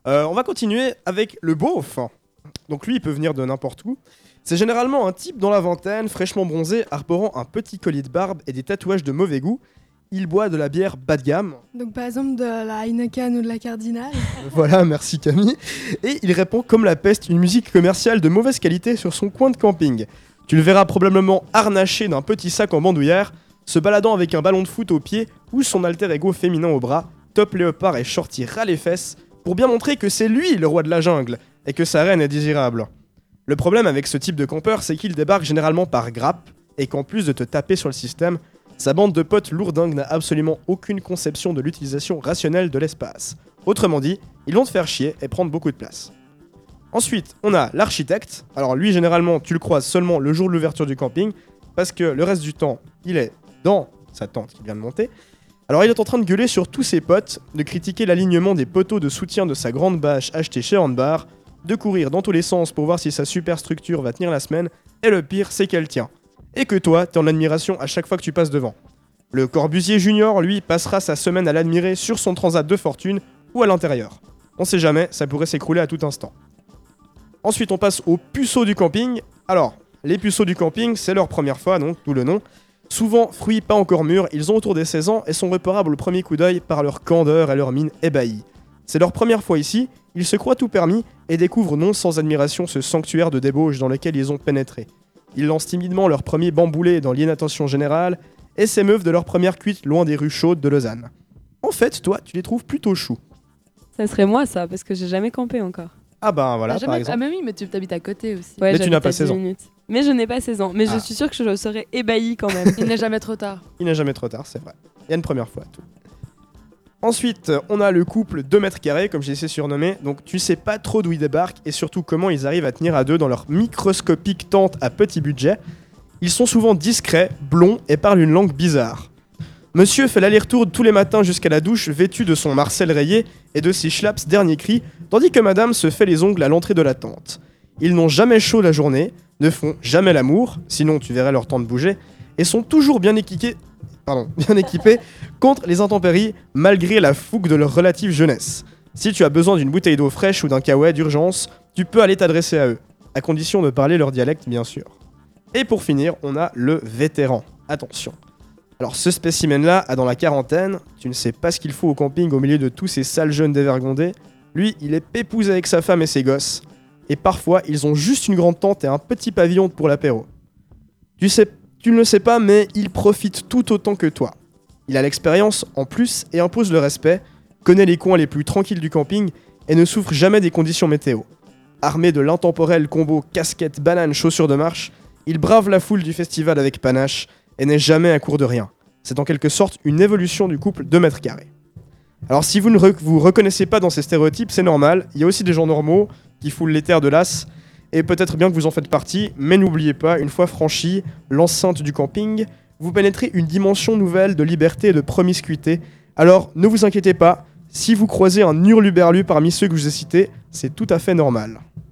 On va continuer avec le beauf. Donc lui, il peut venir de n'importe où. C'est généralement un type dans la vingtaine, fraîchement bronzé, arborant un petit collier de barbe et des tatouages de mauvais goût. Il boit de la bière bas de gamme. Donc par exemple de la Heineken ou de la Cardinal. Voilà, merci Camille. Et il répand comme la peste une musique commerciale de mauvaise qualité sur son coin de camping. Tu le verras probablement harnaché d'un petit sac en bandoulière, se baladant avec un ballon de foot au pied ou son alter ego féminin au bras, top léopard et shorty ras les fesses, pour bien montrer que c'est lui le roi de la jungle et que sa reine est désirable. Le problème avec ce type de campeur, c'est qu'il débarque généralement par grappe et qu'en plus de te taper sur le système, sa bande de potes lourdingues n'a absolument aucune conception de l'utilisation rationnelle de l'espace. Autrement dit, ils vont te faire chier et prendre beaucoup de place. Ensuite, on a l'architecte. Alors lui, généralement, tu le croises seulement le jour de l'ouverture du camping, parce que le reste du temps, il est dans sa tente qu'il vient de monter. Alors il est en train de gueuler sur tous ses potes, de critiquer l'alignement des poteaux de soutien de sa grande bâche achetée chez Handbar, de courir dans tous les sens pour voir si sa superstructure va tenir la semaine, et le pire, c'est qu'elle tient. Et que toi, t'es en admiration à chaque fois que tu passes devant. Le Corbusier Junior, lui, passera sa semaine à l'admirer sur son transat de fortune ou à l'intérieur. On sait jamais, ça pourrait s'écrouler à tout instant. Ensuite, on passe aux puceaux du camping. Alors, les puceaux du camping, c'est leur première fois, donc d'où le nom. Souvent, fruits pas encore mûrs, ils ont autour des 16 ans et sont repérables au premier coup d'œil par leur candeur et leur mine ébahie. C'est leur première fois ici, ils se croient tout permis et découvrent non sans admiration ce sanctuaire de débauche dans lequel ils ont pénétré. Ils lancent timidement leur premier bamboulé dans l'inattention générale et s'émeuvent de leur première cuite loin des rues chaudes de Lausanne. En fait, toi, tu les trouves plutôt choux. Ça serait moi ça, parce que j'ai jamais campé encore. Ah ben voilà, Ah, par exemple. mais oui, mais tu t'habites à côté aussi. Ouais, Mais tu j'habite n'as pas à 10 16 ans. minutes. Mais je n'ai pas 16 ans. Mais Ah. je suis sûre que je serais ébahie quand même. Il n'est jamais trop tard. Il n'est jamais trop tard, c'est vrai. Il y a une première fois, tout. Ensuite, on a le couple 2 mètres carrés, comme j'ai essayé de surnommer. Donc tu sais pas trop d'où ils débarquent et surtout comment ils arrivent à tenir à deux dans leur microscopique tente à petit budget. Ils sont souvent discrets, blonds et parlent une langue bizarre. Monsieur fait l'aller-retour tous les matins jusqu'à la douche vêtu de son Marcel rayé et de ses schlaps dernier cri, tandis que madame se fait les ongles à l'entrée de la tente. Ils n'ont jamais chaud la journée, ne font jamais l'amour, sinon tu verrais leur tente bouger, et sont toujours bien équipés contre les intempéries malgré la fougue de leur relative jeunesse. Si tu as besoin d'une bouteille d'eau fraîche ou d'un kawaii d'urgence, tu peux aller t'adresser à eux, à condition de parler leur dialecte bien sûr. Et pour finir, on a le vétéran. Attention. Alors ce spécimen-là a dans la quarantaine, tu ne sais pas ce qu'il faut au camping au milieu de tous ces sales jeunes dévergondés. Lui, il est pépouze avec sa femme et ses gosses. Et parfois, ils ont juste une grande tente et un petit pavillon pour l'apéro. Tu ne le sais pas, mais il profite tout autant que toi. Il a l'expérience en plus et impose le respect, connaît les coins les plus tranquilles du camping et ne souffre jamais des conditions météo. Armé de l'intemporel combo casquette, banane, chaussures de marche, il brave la foule du festival avec panache et n'est jamais à court de rien. C'est en quelque sorte une évolution du couple 2 mètres carrés. Alors si vous ne vous reconnaissez pas dans ces stéréotypes, c'est normal, il y a aussi des gens normaux qui foulent les terres de l'as, et peut-être bien que vous en faites partie, mais n'oubliez pas, une fois franchi l'enceinte du camping, vous pénétrez une dimension nouvelle de liberté et de promiscuité. Alors ne vous inquiétez pas, si vous croisez un hurluberlu parmi ceux que je vous ai cités, c'est tout à fait normal.